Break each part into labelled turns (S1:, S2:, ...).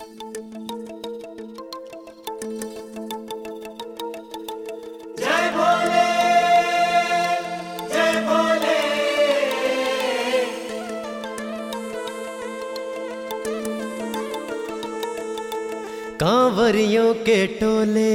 S1: जय भोले जय भोले।
S2: कांवरियों के टोले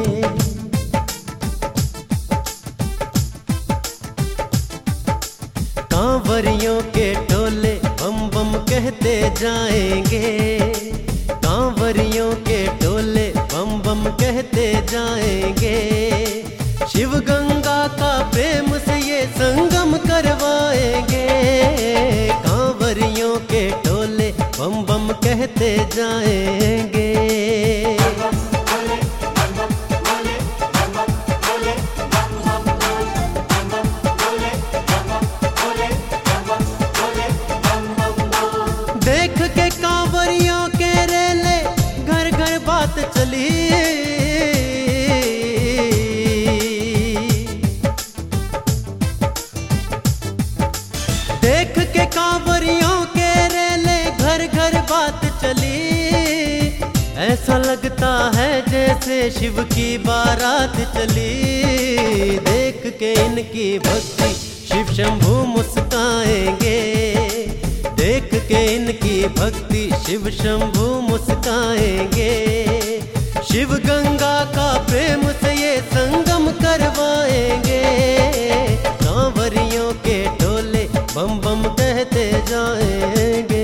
S2: कांवरियों के टोले बम बम कहते जाएंगे। कांवरियों के टोले बम बम कहते जाएंगे। शिव गंगा का प्रेम से ये संगम करवाएंगे। कांवरियों के टोले बम बम कहते जाएंगे। देख के कांवरियों के रेले घर घर बात चली। देख के कांवरियों के रेले घर घर बात चली। ऐसा लगता है जैसे शिव की बारात चली। देख के इनकी भक्ति शिव शंभू मुस्काएंगे। देख के इनकी भक्ति शिव शंभू मुस्काएंगे। शिव गंगा का प्रेम से ये संगम करवाएंगे। कांवरियों के टोले बम बम कहते जाएंगे।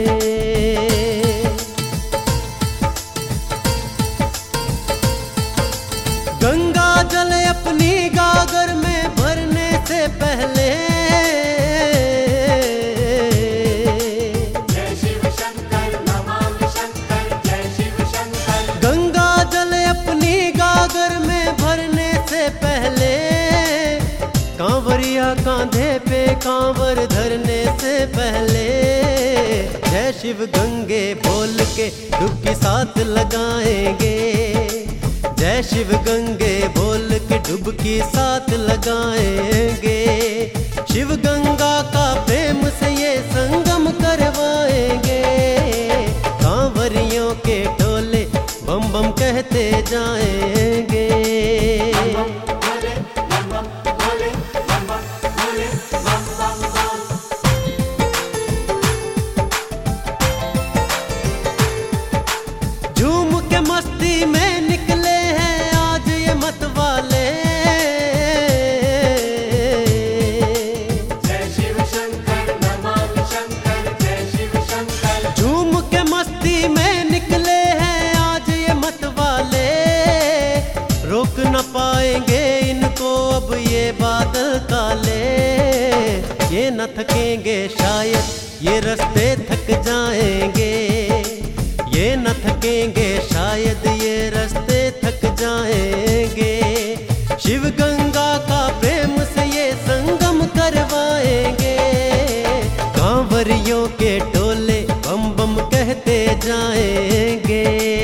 S2: गंगा जल अपनी गागर में भरने से पहले कांवरिया कांधे पे कांवर धरने से पहले जय शिव गंगे बोल के डुबकी साथ लगाएंगे। जय शिव गंगे बोल के डुबकी साथ लगाएंगे। शिव गंगा का प्रेम से ये संगम करवाएंगे। कांवरियों के टोले बम बम कहते जाएंगे। मस्ती में निकले हैं आज ये मत वाले।
S1: जय शिव शंकर नमामि शंकर जय शिव शंकर।
S2: झूम के मस्ती में निकले हैं आज ये मत वाले। रोक न पाएंगे इनको अब ये बादल काले। ये न थकेंगे शायद ये रास्ते थक जाएंगे। ये न थकेंगे शायद ये रास्ते थक जाएंगे। शिव गंगा का प्रेम से ये संगम करवाएंगे। कांवरियों के टोले बम बम कहते जाएंगे।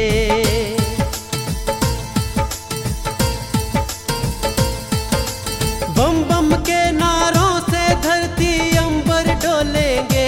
S2: बम बम के नारों से धरती अंबर डोलेंगे।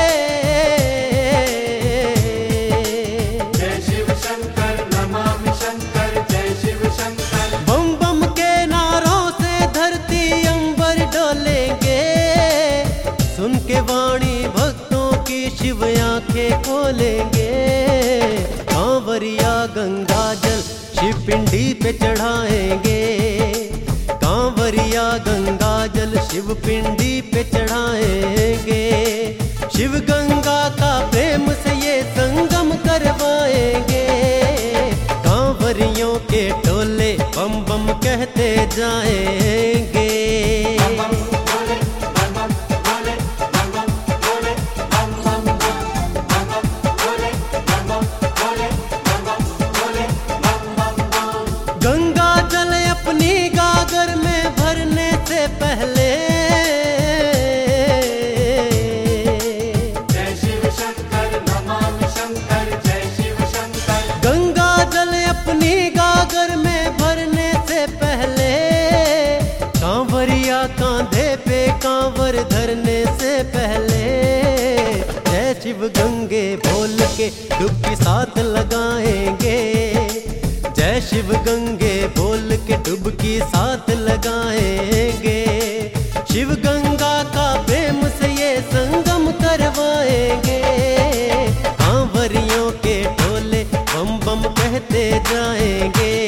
S2: बम बम के नारों से धरती अंबर डोलेंगे। सुन के वाणी भक्तों की शिव आंखें खोलेंगे। कांवरिया गंगा जल शिव पिंडी पे चढ़ाएंगे। कांवरिया गंगा जल शिव पिंडी पे चढ़ाएंगे। शिव गंगा का प्रेम से ये संगम करवाएंगे। कांवरियों के टोले बम बम कहते जाएंगे। गंगा जल अपनी गागर में भरने से पहले
S1: जय शिव शंकर नमामि शंकर जय शिव शंकर।
S2: गंगा जल अपनी गागर में भरने से पहले कांवरिया कांधे पे कांवर धरने से पहले जय शिव गंगे बोल के डुबकी साथ लगाएंगे। जय शिव गंगे बोल के डुबकी साथ लगाएंगे। शिव गंगा का प्रेम से ये संगम करवाएंगे। कांवरियों के टोले बम बम कहते जाएंगे।